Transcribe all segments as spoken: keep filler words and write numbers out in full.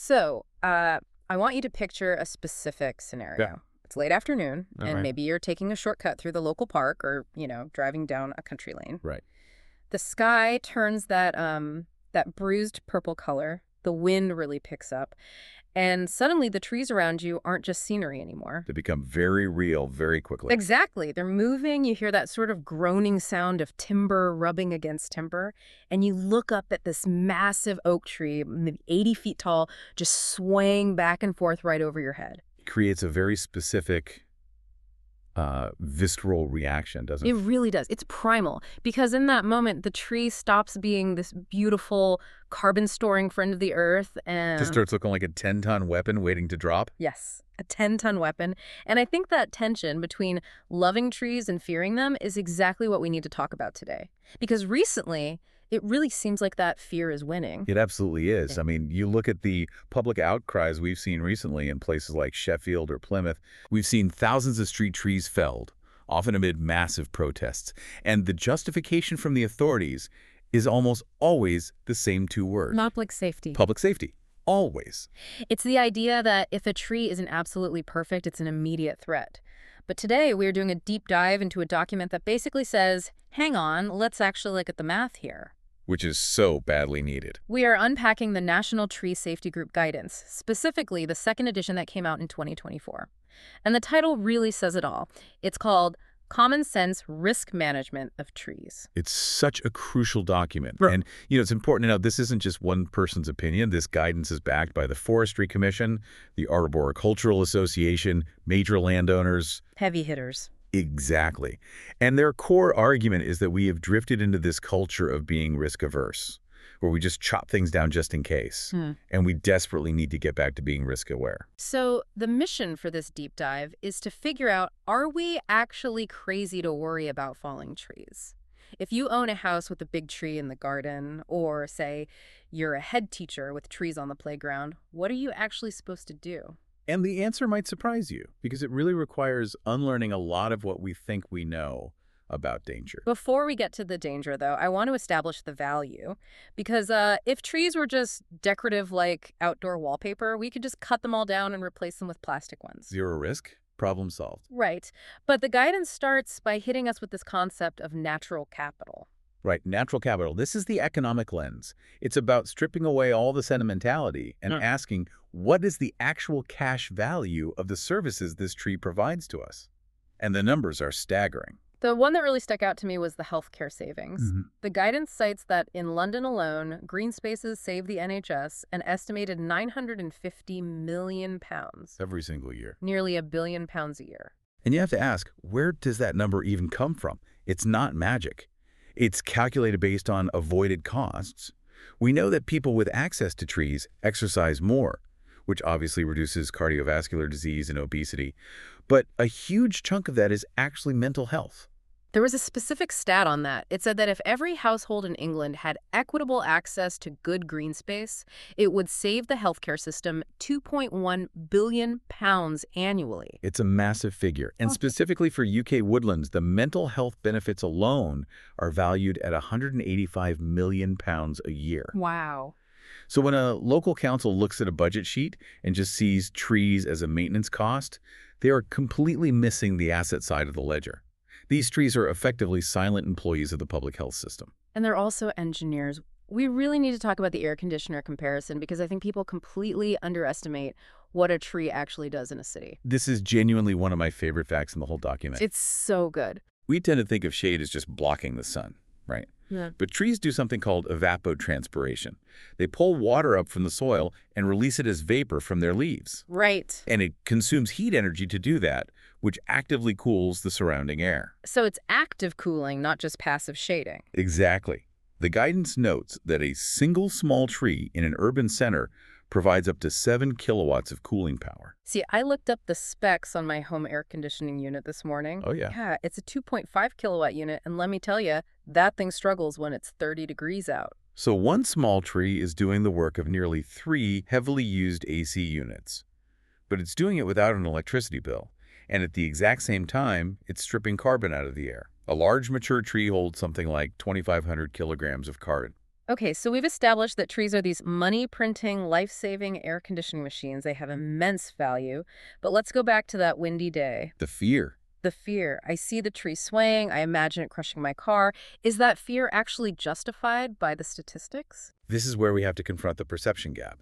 So, uh, I want you to picture a specific scenario. Yeah. It's late afternoon, All and right. maybe you're taking a shortcut through the local park or, you know, driving down a country lane. Right. The sky turns that um that bruised purple color. The wind really picks up, and suddenly the trees around you aren't just scenery anymore. They become very real very quickly. Exactly. They're moving. You hear that sort of groaning sound of timber rubbing against timber. And you look up at this massive oak tree, maybe eighty feet tall, just swaying back and forth right over your head. It creates a very specific uh, visceral reaction, doesn't It it? really does. It's primal. Because in that moment, the tree stops being this beautiful carbon-storing friend of the earth and... Just starts looking like a ten-ton weapon waiting to drop. Yes, a ten-ton weapon. And I think that tension between loving trees and fearing them is exactly what we need to talk about today. Because recently, it really seems like that fear is winning. It absolutely is. I mean, you look at the public outcries we've seen recently in places like Sheffield or Plymouth. We've seen thousands of street trees felled, often amid massive protests. And the justification from the authorities is almost always the same two words. Public safety. Public safety. Always. It's the idea that if a tree isn't absolutely perfect, it's an immediate threat. But today, we're doing a deep dive into a document that basically says, hang on, let's actually look at the math here. Which is so badly needed. We are unpacking the National Tree Safety Group Guidance, specifically the second edition that came out in twenty twenty-four. And the title really says it all. It's called Common Sense Risk Management of Trees. It's such a crucial document. Right. And, you know, it's important to note this isn't just one person's opinion. This guidance is backed by the Forestry Commission, the Arboricultural Association, major landowners. Heavy hitters. Exactly. And their core argument is that we have drifted into this culture of being risk-averse, where we just chop things down just in case. Hmm. And we desperately need to get back to being risk-aware. So the mission for this deep dive is to figure out, are we actually crazy to worry about falling trees? If you own a house with a big tree in the garden, or say you're a head teacher with trees on the playground, what are you actually supposed to do? And the answer might surprise you, because it really requires unlearning a lot of what we think we know about danger. Before we get to the danger, though, I want to establish the value. Because uh, if trees were just decorative like outdoor wallpaper, we could just cut them all down and replace them with plastic ones. Zero risk, problem solved. Right. But the guidance starts by hitting us with this concept of natural capital. Right, natural capital. This is the economic lens. It's about stripping away all the sentimentality and Hmm. asking, what is the actual cash value of the services this tree provides to us? And the numbers are staggering. The one that really stuck out to me was the healthcare savings. Mhm. The guidance cites that in London alone, green spaces save the N H S an estimated nine hundred fifty million pounds, Every single year. nearly a billion pounds a year. And you have to ask, where does that number even come from? It's not magic. It's calculated based on avoided costs. We know that people with access to trees exercise more, which obviously reduces cardiovascular disease and obesity. But a huge chunk of that is actually mental health. There was a specific stat on that. It said that if every household in England had equitable access to good green space, it would save the healthcare system two point one billion pounds annually. It's a massive figure. And Oh. specifically for U K woodlands, the mental health benefits alone are valued at one hundred eighty-five million pounds a year. Wow. So when a local council looks at a budget sheet and just sees trees as a maintenance cost, they are completely missing the asset side of the ledger. These trees are effectively silent employees of the public health system. And they're also engineers. We really need to talk about the air conditioner comparison because I think people completely underestimate what a tree actually does in a city. This is genuinely one of my favorite facts in the whole document. It's so good. We tend to think of shade as just blocking the sun, right? Yeah. But trees do something called evapotranspiration. They pull water up from the soil and release it as vapor from their leaves. Right. And it consumes heat energy to do that, which actively cools the surrounding air. So it's active cooling, not just passive shading. Exactly. The guidance notes that a single small tree in an urban center provides up to seven kilowatts of cooling power. See, I looked up the specs on my home air conditioning unit this morning. Oh, yeah. Yeah, it's a two point five kilowatt unit, and let me tell you, that thing struggles when it's thirty degrees out. So one small tree is doing the work of nearly three heavily used A C units. But it's doing it without an electricity bill. And at the exact same time, it's stripping carbon out of the air. A large mature tree holds something like twenty-five hundred kilograms of carbon. Okay, so we've established that trees are these money-printing, life-saving air conditioning machines. They have immense value. But let's go back to that windy day. The fear. The fear. I see the tree swaying. I imagine it crushing my car. Is that fear actually justified by the statistics? This is where we have to confront the perception gap.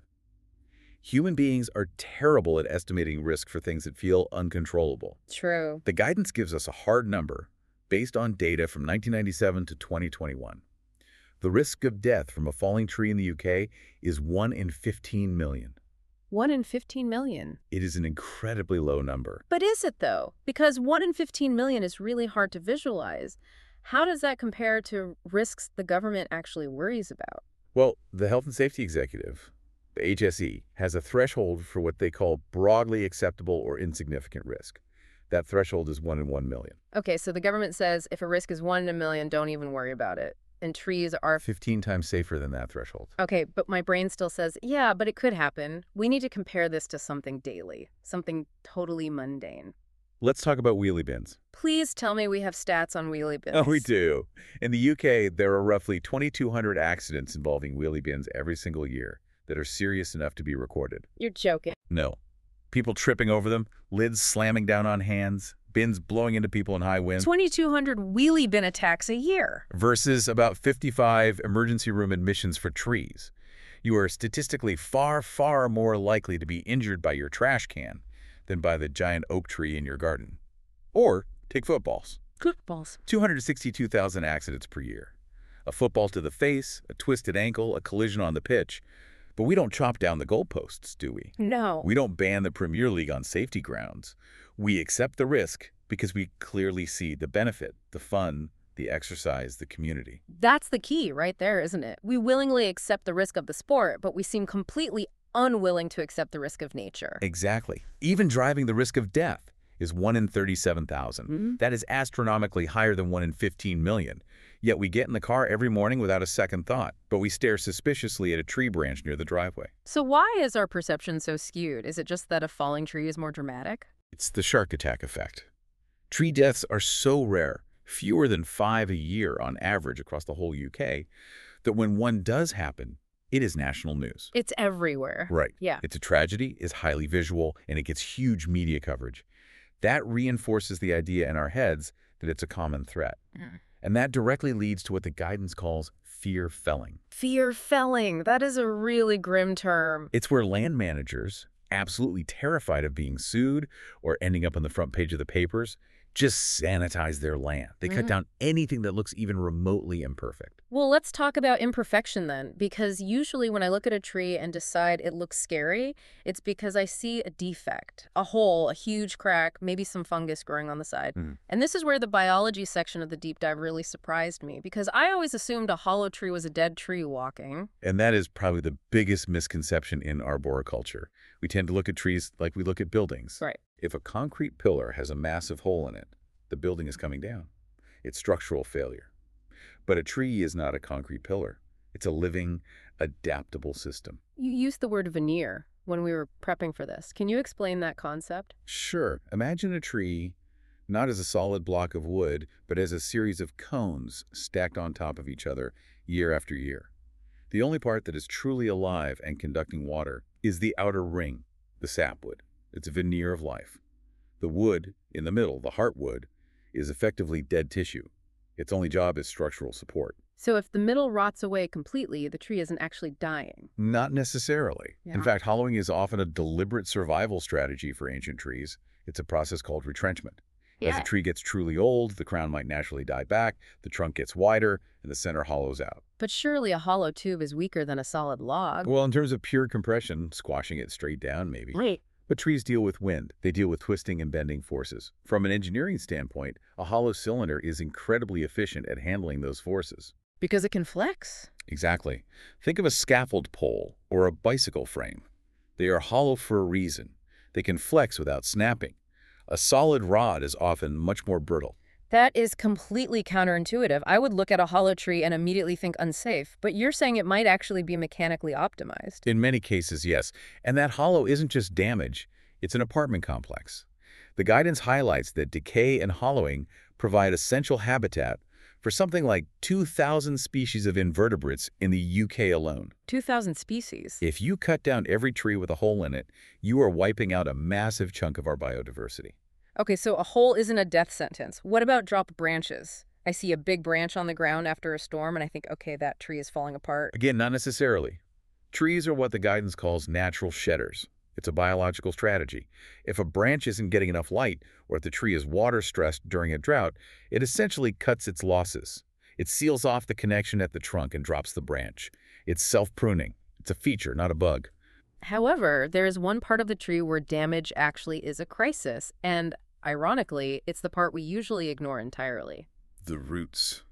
Human beings are terrible at estimating risk for things that feel uncontrollable. True. The guidance gives us a hard number based on data from nineteen ninety-seven to twenty twenty-one. The risk of death from a falling tree in the U K is one in fifteen million. one in fifteen million. It is an incredibly low number. But is it, though? Because one in fifteen million is really hard to visualize. How does that compare to risks the government actually worries about? Well, the Health and Safety Executive, the H S E, has a threshold for what they call broadly acceptable or insignificant risk. That threshold is one in one million. Okay, so the government says if a risk is one in a million, don't even worry about it. And trees are... fifteen times safer than that threshold. Okay, but my brain still says, yeah, but it could happen. We need to compare this to something daily, something totally mundane. Let's talk about wheelie bins. Please tell me we have stats on wheelie bins. Oh, we do. In the U K, there are roughly twenty-two hundred accidents involving wheelie bins every single year that are serious enough to be recorded. You're joking. No. People tripping over them, lids slamming down on hands, bins blowing into people in high winds. twenty-two hundred wheelie bin attacks a year. Versus about fifty-five emergency room admissions for trees. You are statistically far, far more likely to be injured by your trash can than by the giant oak tree in your garden. Or take footballs. Footballs. two hundred sixty-two thousand accidents per year. A football to the face, a twisted ankle, a collision on the pitch. But we don't chop down the goalposts, do we? No. We don't ban the Premier League on safety grounds. We accept the risk because we clearly see the benefit, the fun, the exercise, the community. That's the key right there, isn't it? We willingly accept the risk of the sport, but we seem completely unwilling to accept the risk of nature. Exactly. Even driving the risk of death is one in thirty-seven thousand. Mm-hmm. That is astronomically higher than one in fifteen million. Yet we get in the car every morning without a second thought, but we stare suspiciously at a tree branch near the driveway. So why is our perception so skewed? Is it just that a falling tree is more dramatic? It's the shark attack effect. Tree deaths are so rare, fewer than five a year on average across the whole U K, that when one does happen, it is national news. It's everywhere. Right. Yeah. It's a tragedy, is highly visual, and it gets huge media coverage. That reinforces the idea in our heads that it's a common threat. Mm. And that directly leads to what the guidance calls fear felling. Fear felling. That is a really grim term. It's where land managers, absolutely terrified of being sued or ending up on the front page of the papers, just sanitize their land. They Mm-hmm. cut down anything that looks even remotely imperfect. Well, let's talk about imperfection then, because usually when I look at a tree and decide it looks scary, it's because I see a defect, a hole, a huge crack, maybe some fungus growing on the side. Mm. And this is where the biology section of the deep dive really surprised me, because I always assumed a hollow tree was a dead tree walking. And that is probably the biggest misconception in arboriculture. We tend to look at trees like we look at buildings. Right. If a concrete pillar has a massive hole in it, the building is coming down. It's structural failure. But a tree is not a concrete pillar. It's a living, adaptable system. You used the word veneer when we were prepping for this. Can you explain that concept? Sure. Imagine a tree not as a solid block of wood, but as a series of cones stacked on top of each other year after year. The only part that is truly alive and conducting water is the outer ring, the sapwood. It's a veneer of life. The wood in the middle, the heartwood, is effectively dead tissue. Its only job is structural support. So if the middle rots away completely, the tree isn't actually dying. Not necessarily. Yeah. In fact, hollowing is often a deliberate survival strategy for ancient trees. It's a process called retrenchment. As a tree gets truly old, the crown might naturally die back, the trunk gets wider, and the center hollows out. But surely a hollow tube is weaker than a solid log. Well, in terms of pure compression, squashing it straight down maybe. Right. But trees deal with wind. They deal with twisting and bending forces. From an engineering standpoint, a hollow cylinder is incredibly efficient at handling those forces. Because it can flex. Exactly. Think of a scaffold pole or a bicycle frame. They are hollow for a reason. They can flex without snapping. A solid rod is often much more brittle. That is completely counterintuitive. I would look at a hollow tree and immediately think unsafe, but you're saying it might actually be mechanically optimized. In many cases, yes. And that hollow isn't just damage, it's an apartment complex. The guidance highlights that decay and hollowing provide essential habitat for something like two thousand species of invertebrates in the U K alone. two thousand species. If you cut down every tree with a hole in it, you are wiping out a massive chunk of our biodiversity. Okay, so a hole isn't a death sentence. What about dropped branches? I see a big branch on the ground after a storm, and I think, okay, that tree is falling apart. Again, not necessarily. Trees are what the guidance calls natural shedders. It's a biological strategy. If a branch isn't getting enough light, or if the tree is water-stressed during a drought, it essentially cuts its losses. It seals off the connection at the trunk and drops the branch. It's self-pruning. It's a feature, not a bug. However, there is one part of the tree where damage actually is a crisis, and ironically, it's the part we usually ignore entirely. The roots.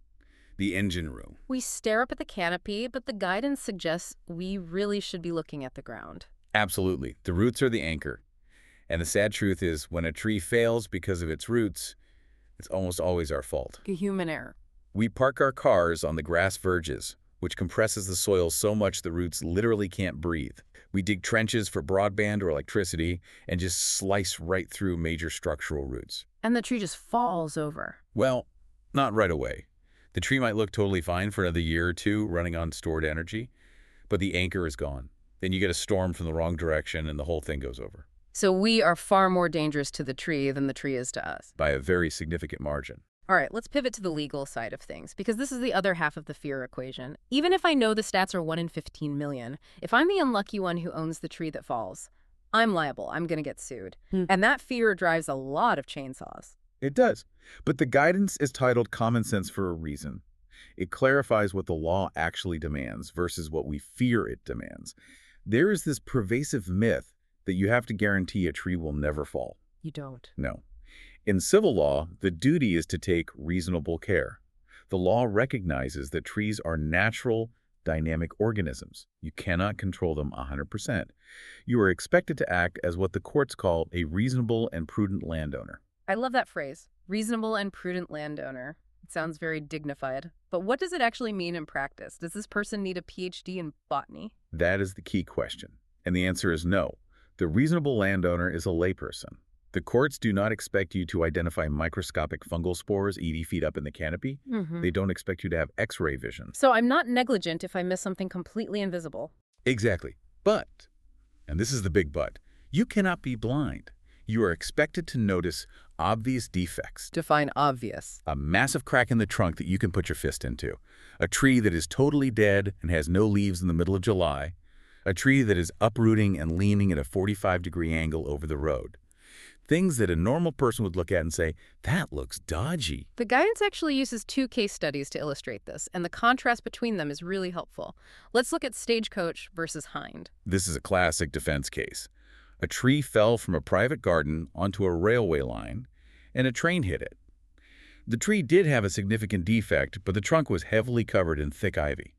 The engine room. We stare up at the canopy, but the guidance suggests we really should be looking at the ground. Absolutely. The roots are the anchor. And the sad truth is, when a tree fails because of its roots, it's almost always our fault. A human error. We park our cars on the grass verges, which compresses the soil so much the roots literally can't breathe. We dig trenches for broadband or electricity and just slice right through major structural roots. And the tree just falls over. Well, not right away. The tree might look totally fine for another year or two running on stored energy, but the anchor is gone. Then you get a storm from the wrong direction and the whole thing goes over. So we are far more dangerous to the tree than the tree is to us. By a very significant margin. All right, let's pivot to the legal side of things, because this is the other half of the fear equation. Even if I know the stats are one in fifteen million, if I'm the unlucky one who owns the tree that falls, I'm liable. I'm going to get sued. Hmm. And that fear drives a lot of chainsaws. It does. But the guidance is titled Common Sense for a reason. It clarifies what the law actually demands versus what we fear it demands. There is this pervasive myth that you have to guarantee a tree will never fall. You don't. No. In civil law, the duty is to take reasonable care. The law recognizes that trees are natural, dynamic organisms. You cannot control them one hundred percent. You are expected to act as what the courts call a reasonable and prudent landowner. I love that phrase, reasonable and prudent landowner. It sounds very dignified. But what does it actually mean in practice? Does this person need a P H D in botany? That is the key question. And the answer is no. The reasonable landowner is a layperson. The courts do not expect you to identify microscopic fungal spores eighty feet up in the canopy. Mm-hmm. They don't expect you to have X-ray vision. So I'm not negligent if I miss something completely invisible. Exactly. But, and this is the big but, you cannot be blind. You are expected to notice obvious defects. Define obvious. A massive crack in the trunk that you can put your fist into. A tree that is totally dead and has no leaves in the middle of July. A tree that is uprooting and leaning at a forty-five degree angle over the road. Things that a normal person would look at and say, that looks dodgy. The guidance actually uses two case studies to illustrate this, and the contrast between them is really helpful. Let's look at Stagecoach versus Hind. This is a classic defense case. A tree fell from a private garden onto a railway line, and a train hit it. The tree did have a significant defect, but the trunk was heavily covered in thick ivy.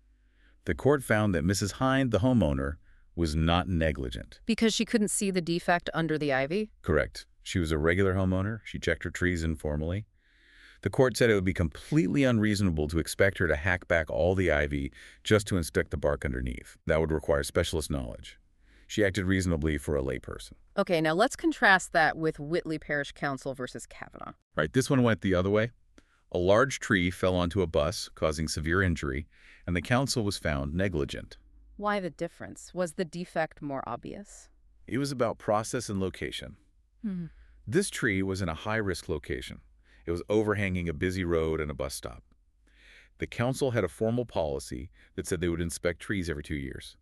The court found that Missus Hind, the homeowner, was not negligent. Because she couldn't see the defect under the ivy? Correct. She was a regular homeowner. She checked her trees informally. The court said it would be completely unreasonable to expect her to hack back all the ivy just to inspect the bark underneath. That would require specialist knowledge. She acted reasonably for a layperson. Okay, now let's contrast that with Whitley Parish Council versus Kavanaugh. Right, this one went the other way. A large tree fell onto a bus, causing severe injury, and the council was found negligent. Why the difference? Was the defect more obvious? It was about process and location. Hmm. This tree was in a high-risk location. It was overhanging a busy road and a bus stop. The council had a formal policy that said they would inspect trees every two years.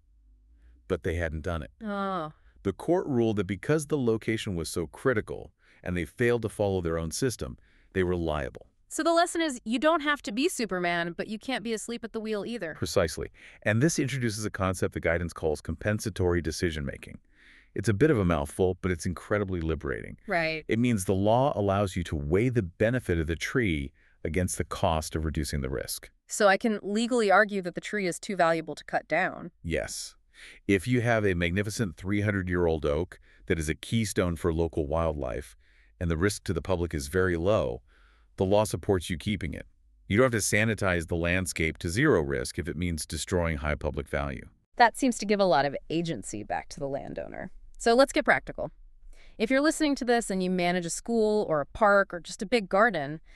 But they hadn't done it. Oh. The court ruled that because the location was so critical and they failed to follow their own system, they were liable. So the lesson is you don't have to be Superman, but you can't be asleep at the wheel either. Precisely. And this introduces a concept the guidance calls compensatory decision-making. It's a bit of a mouthful, but it's incredibly liberating. Right. It means the law allows you to weigh the benefit of the tree against the cost of reducing the risk. So I can legally argue that the tree is too valuable to cut down. Yes. If you have a magnificent three hundred year old oak that is a keystone for local wildlife, and the risk to the public is very low, the law supports you keeping it. You don't have to sanitize the landscape to zero risk if it means destroying high public value. That seems to give a lot of agency back to the landowner. So let's get practical. If you're listening to this and you manage a school or a park or just a big garden,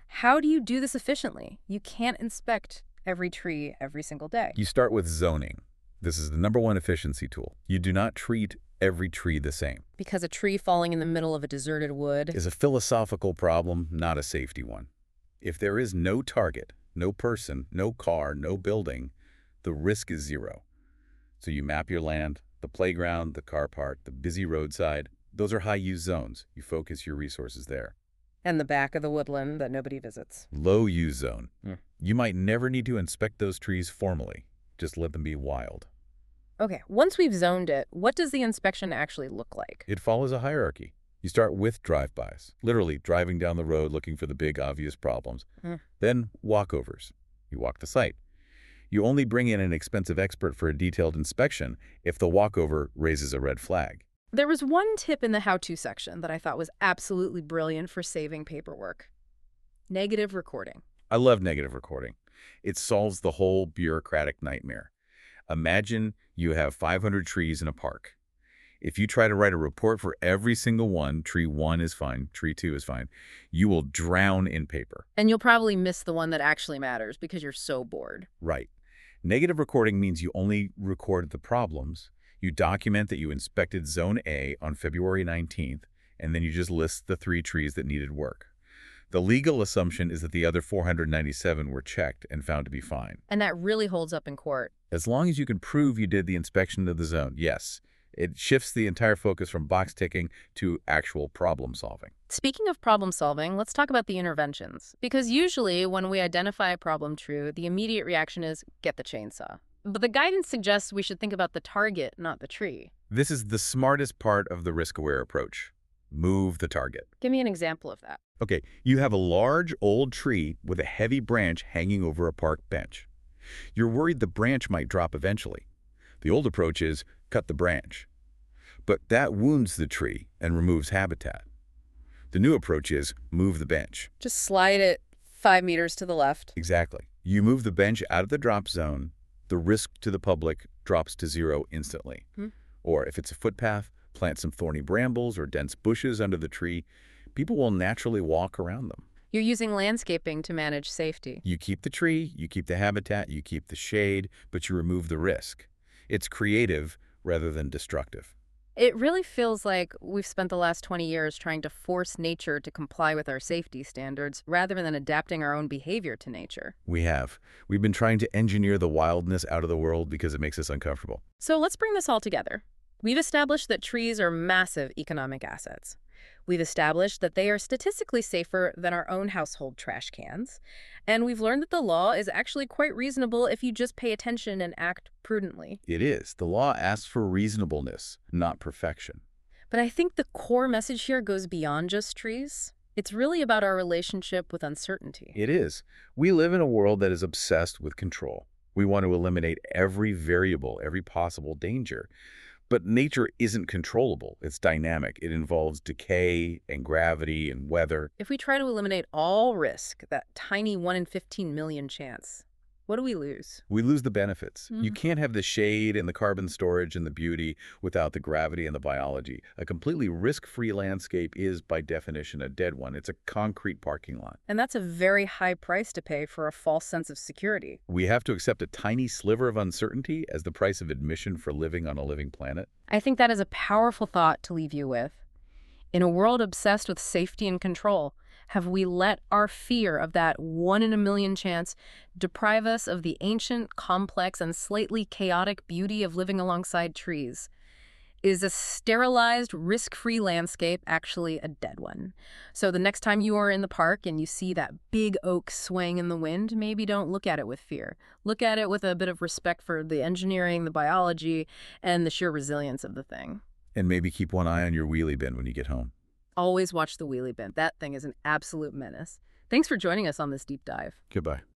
How do you do this efficiently? You can't inspect every tree every single day. You start with zoning. This is the number one efficiency tool. You do not treat every tree the same. Because a tree falling in the middle of a deserted wood Is a philosophical problem, not a safety one. If there is no target, no person, no car, no building, the risk is zero. So you map your land, the playground, the car park, the busy roadside. Those are high-use zones. You focus your resources there. and the back of the woodland that nobody visits. Low-use zone. Mm. You might never need to inspect those trees formally. Just let them be wild. Okay, once we've zoned it, what does the inspection actually look like? It follows a hierarchy. You start with drive-bys, literally driving down the road looking for the big, obvious problems. Mm. Then walkovers. You walk the site. You only bring in an expensive expert for a detailed inspection if the walkover raises a red flag. There was one tip in the how-to section that I thought was absolutely brilliant for saving paperwork. Negative recording. I love negative recording. It solves the whole bureaucratic nightmare. Imagine you have five hundred trees in a park. If you try to write a report for every single one, tree one is fine, tree two is fine, you will drown in paper. And you'll probably miss the one that actually matters because you're so bored. Right. Negative recording means you only record the problems. You document that you inspected Zone A on February nineteenth, and then you just list the three trees that needed work. The legal assumption is that the other four hundred ninety-seven were checked and found to be fine. And that really holds up in court. As long as you can prove you did the inspection of the zone, yes. It shifts the entire focus from box ticking to actual problem solving. Speaking of problem solving, let's talk about the interventions. Because usually when we identify a problem true, the immediate reaction is get the chainsaw. But the guidance suggests we should think about the target, not the tree. This is the smartest part of the risk-aware approach. Move the target. Give me an example of that. Okay, you have a large old tree with a heavy branch hanging over a park bench. You're worried the branch might drop eventually. The old approach is cut the branch. But that wounds the tree and removes habitat. The new approach is move the bench. Just slide it five meters to the left. Exactly. You move the bench out of the drop zone, the risk to the public drops to zero instantly. Hmm. Or if it's a footpath, plant some thorny brambles or dense bushes under the tree. People will naturally walk around them. You're using landscaping to manage safety. You keep the tree, you keep the habitat, you keep the shade, but you remove the risk. It's creative rather than destructive. It really feels like we've spent the last twenty years trying to force nature to comply with our safety standards rather than adapting our own behavior to nature. We have. We've been trying to engineer the wildness out of the world because it makes us uncomfortable. So let's bring this all together. We've established that trees are massive economic assets. We've established that they are statistically safer than our own household trash cans. And we've learned that the law is actually quite reasonable if you just pay attention and act prudently. It is. The law asks for reasonableness, not perfection. But I think the core message here goes beyond just trees. It's really about our relationship with uncertainty. It is. We live in a world that is obsessed with control. We want to eliminate every variable, every possible danger. But nature isn't controllable. It's dynamic. It involves decay and gravity and weather. If we try to eliminate all risk, that tiny one in fifteen million chance, what do we lose? We lose the benefits. Mm-hmm. You can't have the shade and the carbon storage and the beauty without the gravity and the biology. A completely risk-free landscape is, by definition, a dead one. It's a concrete parking lot. And that's a very high price to pay for a false sense of security. We have to accept a tiny sliver of uncertainty as the price of admission for living on a living planet. I think that is a powerful thought to leave you with. In a world obsessed with safety and control, have we let our fear of that one in a million chance deprive us of the ancient, complex, and slightly chaotic beauty of living alongside trees? Is a sterilized, risk-free landscape actually a dead one? So the next time you are in the park and you see that big oak swaying in the wind, maybe don't look at it with fear. Look at it with a bit of respect for the engineering, the biology, and the sheer resilience of the thing. And maybe keep one eye on your wheelie bin when you get home. Always watch the wheelie bin. That thing is an absolute menace. Thanks for joining us on this deep dive. Goodbye.